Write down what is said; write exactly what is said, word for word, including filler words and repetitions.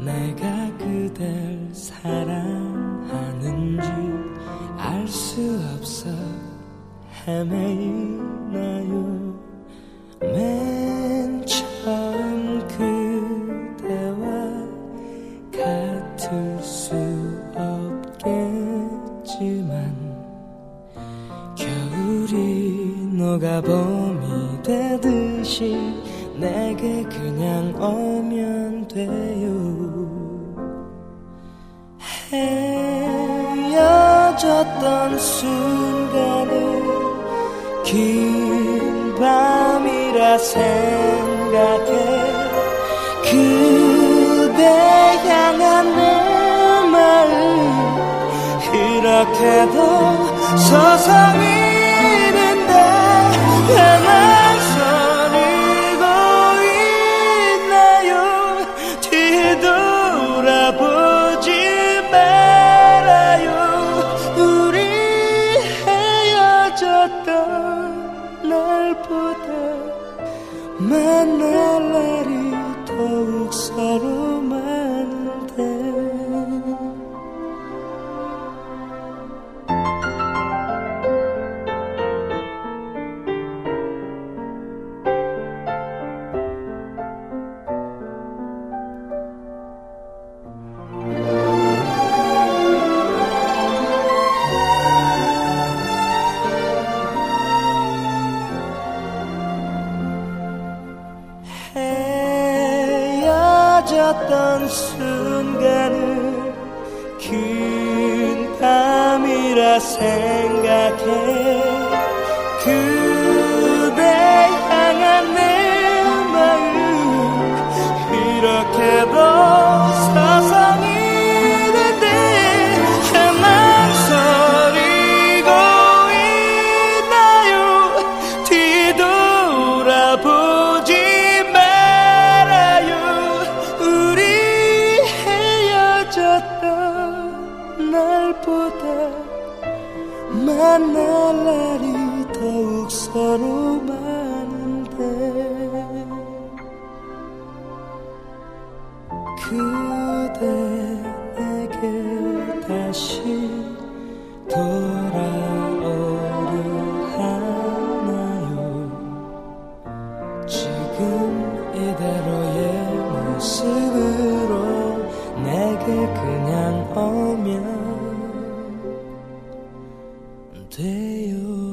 내가 그댈 사랑하는지 알 수 없어 헤매이나요. 맨 처음 그대와 같을 수 없겠지만 겨울이 녹아 봄이 되듯이 내게 그냥 오면 돼요. 헤어졌던 순간을 긴 밤이라 생각해 그대 향한 내 마음 이렇게도 서성이는데 왜 망설이고 있나요. 뒤돌아보지 말아요. 우리 헤어졌던 날보다 만날 날이 더욱 서로 많은데 헤어졌던 순간을 긴 밤이라 생각해 그대 향한 내 마음 이렇게도 서성이는데 왜 망설이고 있나요. 뒤돌아보지 날보다 만날 날이 더욱 서로 많은데 그대 내게 다시 돌아오려 하나요. 지금 이대로의 모습으로 내게 그냥 오면 돼요.